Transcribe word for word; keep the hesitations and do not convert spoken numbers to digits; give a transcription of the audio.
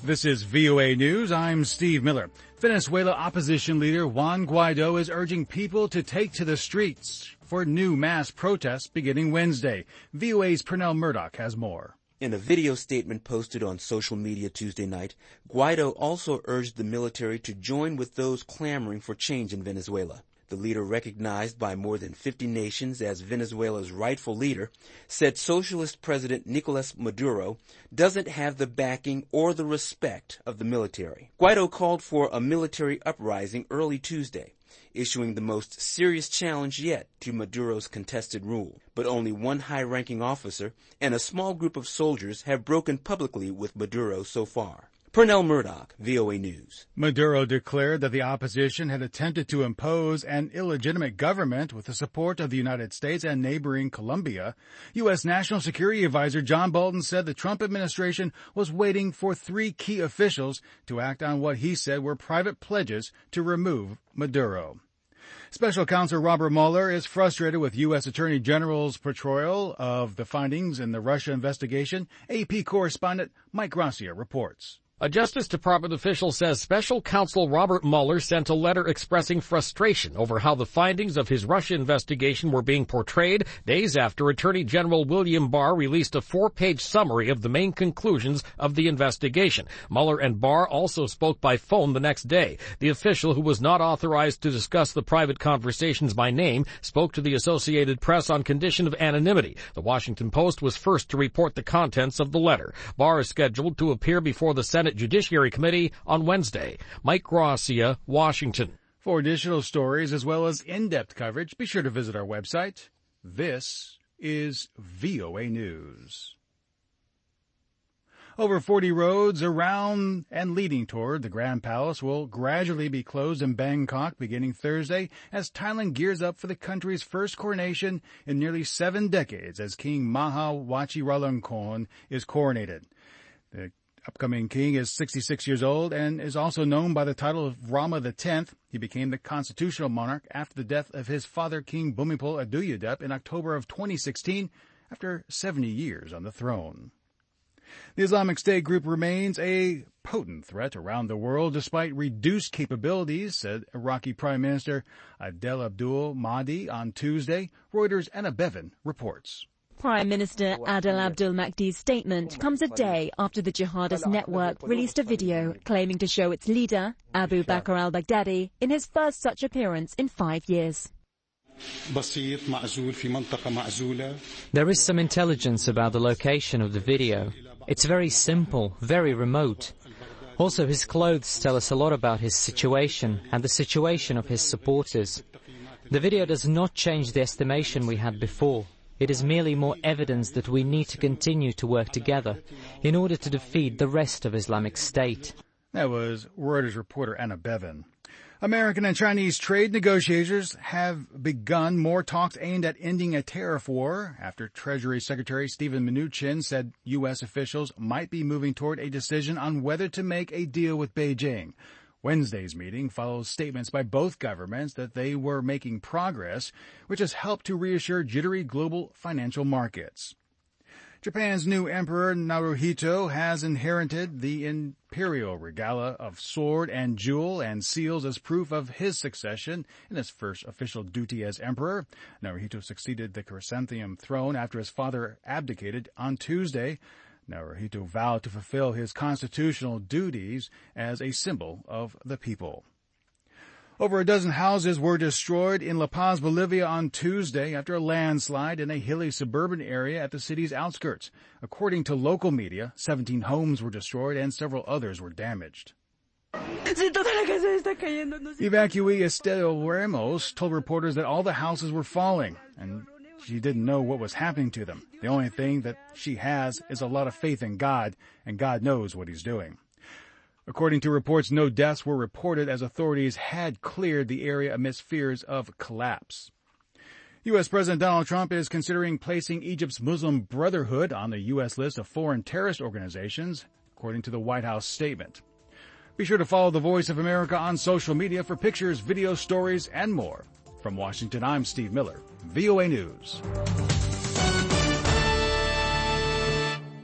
This is V O A News. I'm Steve Miller. Venezuela opposition leader Juan Guaido is urging people to take to the streets for new mass protests beginning Wednesday. V O A's Pernell Murdoch has more. In a video statement posted on social media Tuesday night, Guaido also urged the military to join with those clamoring for change in Venezuela. The leader, recognized by more than fifty nations as Venezuela's rightful leader, said Socialist President Nicolas Maduro doesn't have the backing or the respect of the military. Guaido called for a military uprising early Tuesday, issuing the most serious challenge yet to Maduro's contested rule. But only one high-ranking officer and a small group of soldiers have broken publicly with Maduro so far. Pernell Murdoch, V O A News. Maduro declared that the opposition had attempted to impose an illegitimate government with the support of the United States and neighboring Colombia. U S. National Security Advisor John Bolton said the Trump administration was waiting for three key officials to act on what he said were private pledges to remove Maduro. Special Counsel Robert Mueller is frustrated with U S. Attorney General's portrayal of the findings in the Russia investigation. A P correspondent Mike Gracia reports. A Justice Department official says Special Counsel Robert Mueller sent a letter expressing frustration over how the findings of his Russia investigation were being portrayed days after Attorney General William Barr released a four-page summary of the main conclusions of the investigation. Mueller and Barr also spoke by phone the next day. The official, who was not authorized to discuss the private conversations by name, spoke to the Associated Press on condition of anonymity. The Washington Post was first to report the contents of the letter. Barr is scheduled to appear before the Senate Judiciary Committee on Wednesday. Mike Gracia, Washington. For additional stories as well as in-depth coverage, be sure to visit our website. This is V O A News. Over forty roads around and leading toward the Grand Palace will gradually be closed in Bangkok beginning Thursday as Thailand gears up for the country's first coronation in nearly seven decades as King Maha Vajiralongkorn is coronated. The upcoming king is sixty-six years old and is also known by the title of Rama the tenth. He became the constitutional monarch after the death of his father, King Bhumibol Adulyadej, in October of twenty sixteen, after seventy years on the throne. The Islamic State group remains a potent threat around the world despite reduced capabilities, said Iraqi Prime Minister Adel Abdul Mahdi on Tuesday. Reuters' Anna Bevan reports. Prime Minister Adel Abdul Mahdi's statement comes a day after the jihadist network released a video claiming to show its leader, Abu Bakr al-Baghdadi, in his first such appearance in five years. There is some intelligence about the location of the video. It's very simple, very remote. Also, his clothes tell us a lot about his situation and the situation of his supporters. The video does not change the estimation we had before. It is merely more evidence that we need to continue to work together in order to defeat the rest of Islamic State. That was Reuters reporter Anna Bevan. American and Chinese trade negotiators have begun more talks aimed at ending a tariff war after Treasury Secretary Steven Mnuchin said U S officials might be moving toward a decision on whether to make a deal with Beijing. Wednesday's meeting follows statements by both governments that they were making progress, which has helped to reassure jittery global financial markets. Japan's new emperor Naruhito has inherited the imperial regalia of sword and jewel and seals as proof of his succession in his first official duty as emperor. Naruhito succeeded the chrysanthemum throne after his father abdicated on Tuesday. Naruhito vowed to fulfill his constitutional duties as a symbol of the people. Over a dozen houses were destroyed in La Paz, Bolivia on Tuesday after a landslide in a hilly suburban area at the city's outskirts. According to local media, seventeen homes were destroyed and several others were damaged. Evacuee Estelle Ramos told reporters that all the houses were falling and she didn't know what was happening to them. The only thing that she has is a lot of faith in God, and God knows what he's doing. According to reports, no deaths were reported as authorities had cleared the area amidst fears of collapse. U S. President Donald Trump is considering placing Egypt's Muslim Brotherhood on the U S list of foreign terrorist organizations, according to the White House statement. Be sure to follow the Voice of America on social media for pictures, video stories, and more. From Washington, I'm Steve Miller, V O A News.